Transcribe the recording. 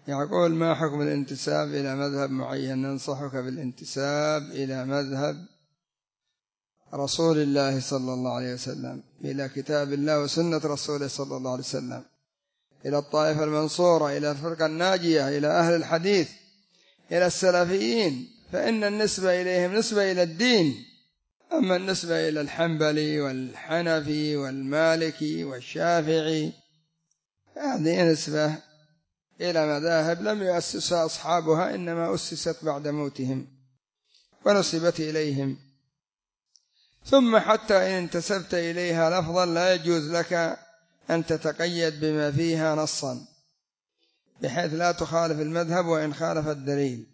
يقول: ما حكم الانتساب إلى مذهب معين؟ ننصحك بالانتساب إلى مذهب رسول الله صلى الله عليه وسلم، إلى كتاب الله وسنة رسوله صلى الله عليه وسلم، إلى الطائفة المنصورة، إلى الفرقة الناجية، إلى أهل الحديث، إلى السلفيين، فإن النسبة إليهم نسبة إلى الدين. أما النسبة إلى الحنبلي والحنفي والمالكي والشافعي هذه نسبة إلى مذاهب لم يؤسسها أصحابها، إنما أسست بعد موتهم ونسبت إليهم. ثم حتى إن انتسبت إليها لفظا لا يجوز لك أن تتقيد بما فيها نصا، بحيث لا تخالف المذهب وإن خالف الدليل.